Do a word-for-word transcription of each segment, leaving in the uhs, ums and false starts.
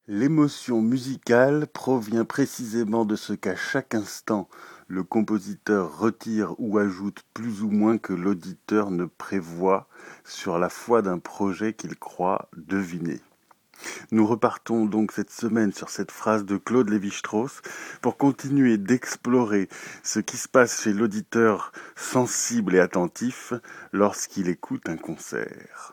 L'émotion musicale provient précisément de ce qu'à chaque instant le compositeur retire ou ajoute plus ou moins que l'auditeur ne prévoit sur la foi d'un projet qu'il croit deviner. Nous repartons donc cette semaine sur cette phrase de Claude Lévi-Strauss pour continuer d'explorer ce qui se passe chez l'auditeur sensible et attentif lorsqu'il écoute un concert.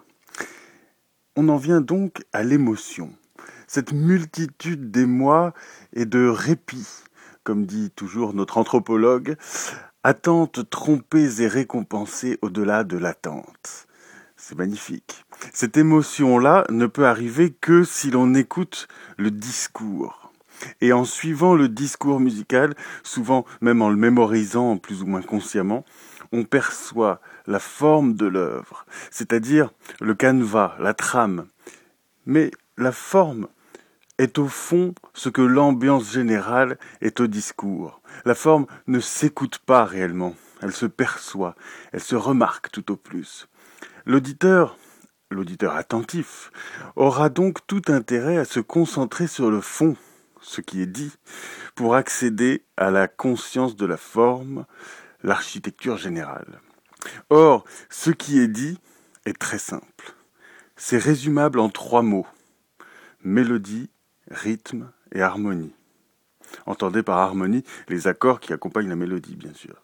On en vient donc à l'émotion, cette multitude d'émoi et de répit, comme dit toujours notre anthropologue, attentes trompées et récompensées au-delà de l'attente. C'est magnifique. Cette émotion-là ne peut arriver que si l'on écoute le discours. Et en suivant le discours musical, souvent même en le mémorisant plus ou moins consciemment, on perçoit la forme de l'œuvre, c'est-à-dire le canevas, la trame. Mais la forme est au fond ce que l'ambiance générale est au discours. La forme ne s'écoute pas réellement, elle se perçoit, elle se remarque tout au plus. L'auditeur, l'auditeur attentif, aura donc tout intérêt à se concentrer sur le fond, ce qui est dit, pour accéder à la conscience de la forme, l'architecture générale. Or, ce qui est dit est très simple. C'est résumable en trois mots. Mélodie, rythme et harmonie. Entendez par harmonie les accords qui accompagnent la mélodie, bien sûr.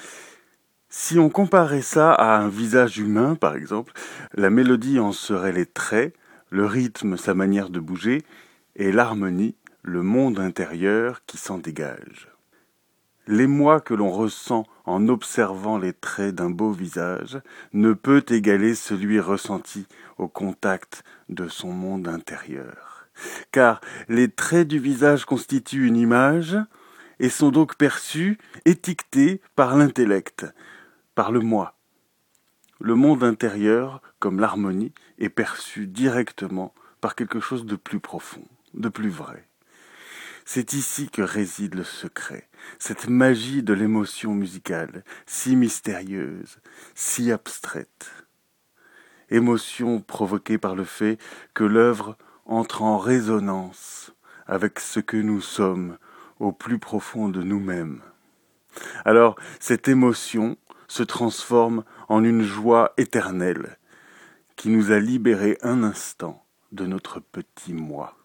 Si on comparait ça à un visage humain, par exemple, la mélodie en serait les traits, le rythme sa manière de bouger, et l'harmonie, le monde intérieur qui s'en dégage. L'émoi que l'on ressent en observant les traits d'un beau visage ne peut égaler celui ressenti au contact de son monde intérieur. Car les traits du visage constituent une image et sont donc perçus, étiquetés par l'intellect, par le moi. Le monde intérieur, comme l'harmonie, est perçu directement par quelque chose de plus profond, de plus vrai. C'est ici que réside le secret, cette magie de l'émotion musicale, si mystérieuse, si abstraite. Émotion provoquée par le fait que l'œuvre entre en résonance avec ce que nous sommes au plus profond de nous-mêmes. Alors, cette émotion se transforme en une joie éternelle qui nous a libérés un instant de notre petit moi.